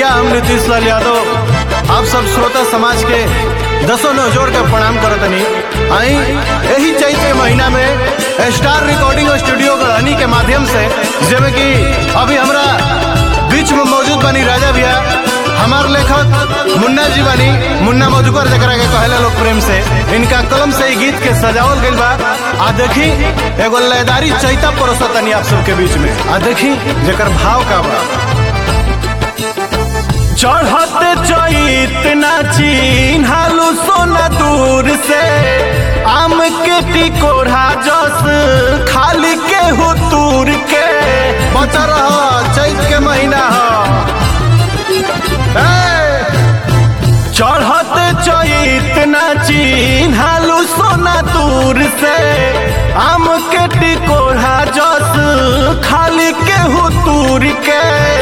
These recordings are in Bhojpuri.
भैया हम नीतीश लाल यादव आप सब श्रोता समाज के दसों नौजोर के प्रणाम करतनी। आई यही चैत के महीना में स्टार रिकॉर्डिंग स्टूडियो गढ़नी के माध्यम से जिसमें कि अभी हमरा बीच में मौजूद बनी राजा भैया, हमार लेखक मुन्ना जी बनी, मुन्ना मधुकर जकरा के कहला लोग प्रेम से, इनका कलम से गीत के सजावल गइल बा। आ देखी एगो लयदारी चैता परोसतनी आप सबके बीच में। आ देखी जेकर भाव का बा। चढ़ते चैत नाची हालू सोना दूर से, आम के टिकोढ़ा जस खाली के हो तूर के। बचा रहा चैत के महीना चढ़ते चैत नाची हालू सोना दूर से, आम के टिकोढ़ा जस खाली के हो तूर के।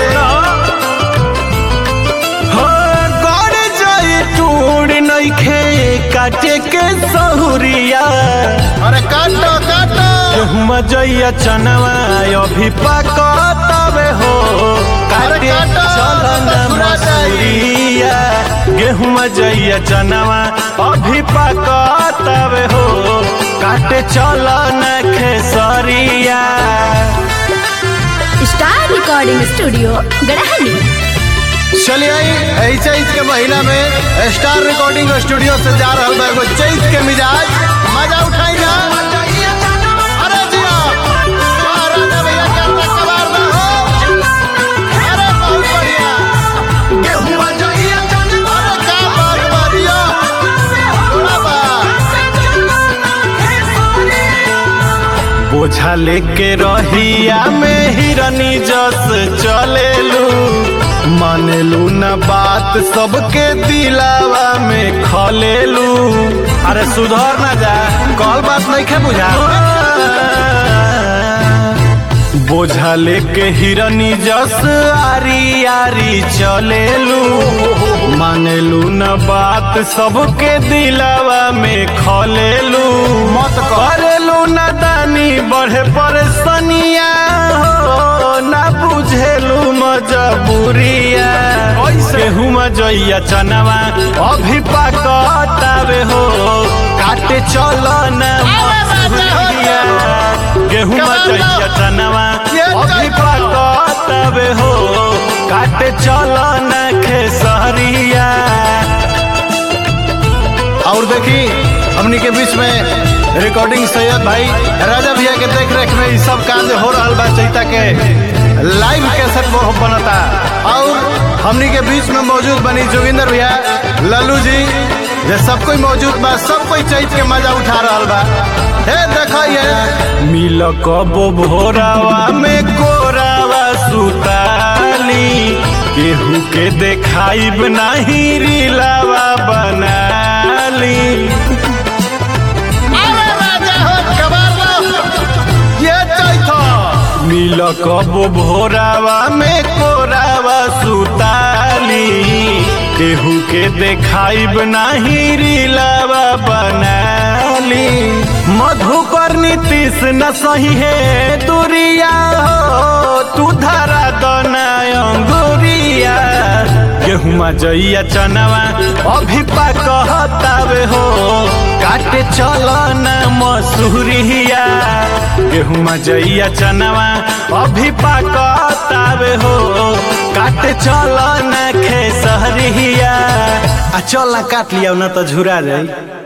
काटे के सहुरिया अरे काटो काटो गेहूं जइया चनवा अभी पकतवे हो। काटे चलन मसूरिया गेहूं जइया चनवा अभी पकतवे हो। काटे चलन Khesariya. Star recording studio Garhni. चलिए आई चैत के महीना में स्टार रिकॉर्डिंग स्टूडियो से जा रहा है चैत के मिजाज मजा उठाई ना। अरे जिया राजा भैया क्या सवार ना हो। अरे बहुत बढ़िया गेहूं जइया चनवा। अरे क्या बात बढ़िया बोझा लेके रहिया में हिरनी जस चलेलू, मानेलू न बात सबके दिलावा में खलेलू। अरे सुधर ना जा कल बात नहीं खे बुझा। बोझा लेके हिरनी जस आरी आरी चलेलू, मानेलू न बात सबके दिलावा में खलेलू। मत करेलू न दानी बढ़े परेशानिया हो, ना बुझेलू मजबूरिया। गेहूं जइया चनवा अभी पकतावे हो। काटे चलो न मसूरिया गेहूं जइया चनवा अभी पकतावे हो। काटे चलो न खेसरिया। और देखी हमनी के बीच में रिकॉर्डिंग सैयद भाई राजा भैया के देख रेख में सब कार्य हो रहा बा। चैता के लाइव कैसेट वो बनता। और हमनी के बीच में मौजूद बनी जोगिंदर भैया, लल्लू जी, जे सब कोई मौजूद बा। सब कोई चैत के मजा उठा रहा बा। हे देखो ये मिल कबो भोरावा में कोरावा सुताली, केहू के देखाई नहीं रीलावा बनाली। मिल कबो भोरावा में कोरावा सुताली, केहू के देखाइब नाही रीलावा बनाली। मधुकर नीतीश न सही है दूरिया हो, तू धरा दना अंगूरिया। गेहूं जइया चनवा अभी पकतावे हो। काटे चलो न मसूरिया गेहूं जइया चनवा अभी पकतावे हो। काटे चलो न खेसरिया। आ चल ना काट लिया न तो झुरा जाई।